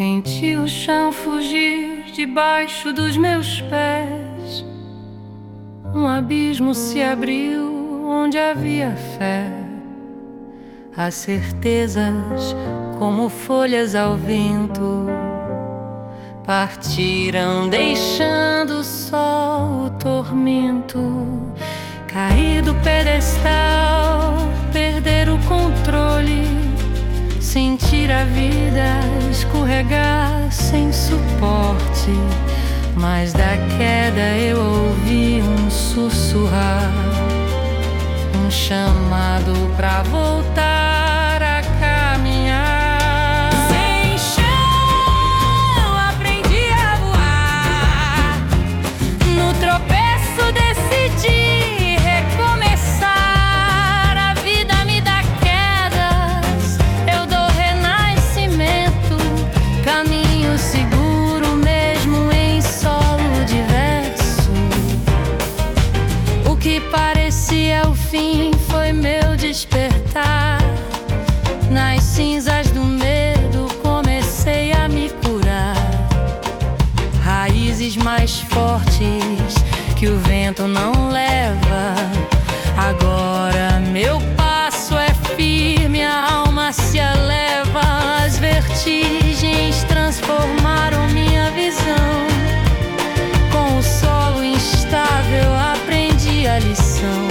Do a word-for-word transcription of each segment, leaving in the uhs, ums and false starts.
Senti o chão fugir debaixo dos meus pés. Um abismo se abriu onde havia fé. As certezas, como folhas ao vento, partiram deixando só o tormento. Cair do pedestal, perder o controle, sentir a vida escorregar sem suporte. Mas da queda eu ouvi um sussurrar, um chamado pra voltar a caminhar. Sem chão aprendi a voar, no tropeço decidi recomeçar. A vida me dá quedas, eu dou renascimento, caminho seguro mesmo em solo diverso. O que parecia o fim foi meu despertar. Nas cinzas do medo comecei a me curar. Raízes mais fortes que o vento não leva. Agora meu passo é firme, a alma se eleva. As vertigens transformaram minha visão. Com o solo instável aprendi a lição.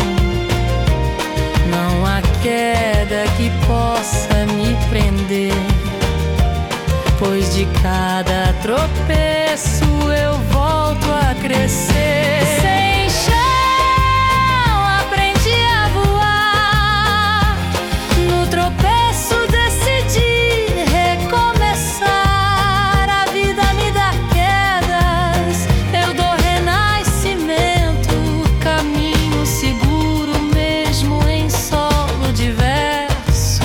Não há queda que possa me prender, pois de cada tropeço eu volto a crescer. Sem chão aprendi a voar, no tropeço decidi recomeçar. A vida me dá quedas, eu dou renascimento, caminho seguro mesmo em solo diverso.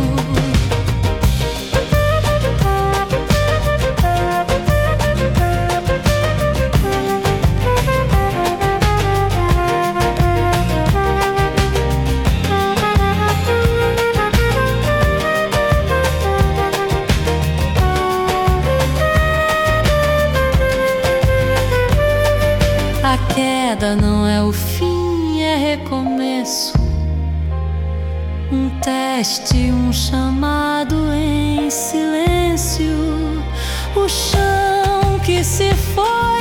A queda não é o fim, é recomeço. Um teste, um chamado em silêncio. O chão que se foi